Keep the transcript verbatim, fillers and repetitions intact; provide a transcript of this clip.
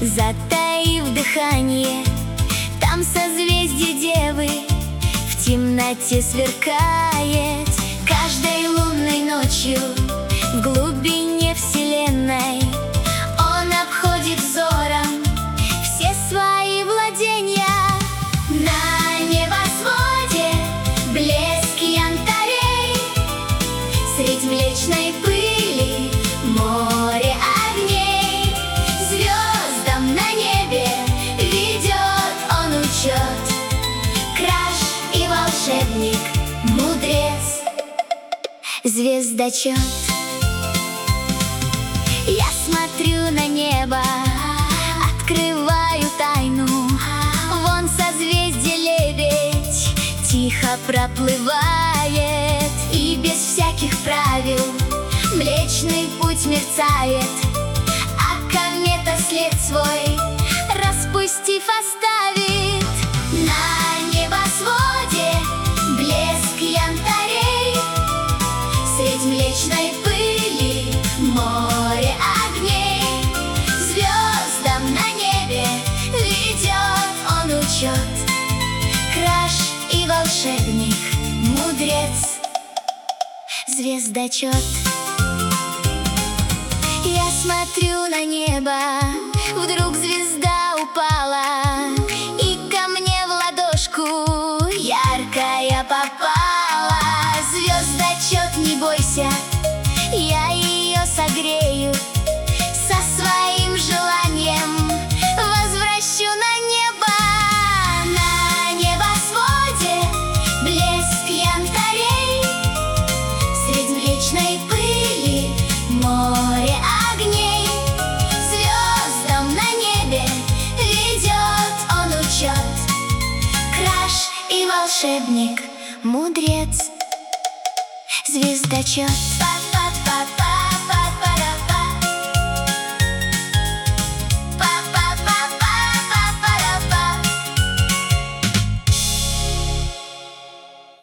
затаив дыхание. Там созвездие Девы в темноте сверкает. Каждой лунной ночью в глубине вселенной он обходит взором все свои владения. На небосводе блеск янтарей, средь млечной пыли море огней. Звездам на небе ведет он учет, краш и волшебник, мудрец, звездочет. Я смотрю на небо, открываю тайну. Вон созвездие Лебедь тихо проплывает, и без всяких правил Млечный Путь мерцает, а комета след свой распустив оставит. На небосводе блеск янтарей, средь млечной пыли море огней. Звездам на небе ведет он учет, краш и волшебник, мудрец, звездочет. Я смотрю на небо, вдруг звезда упала, и ко мне в ладошку яркая попала. Звездочет, не бойся, я ее согрею, со своим желанием возвращу на небо. На небосводе блеск янтарей, средь млечной пыли море огней. Звездам на небе ведет он учет, краш и волшебник, мудрец, звездочет.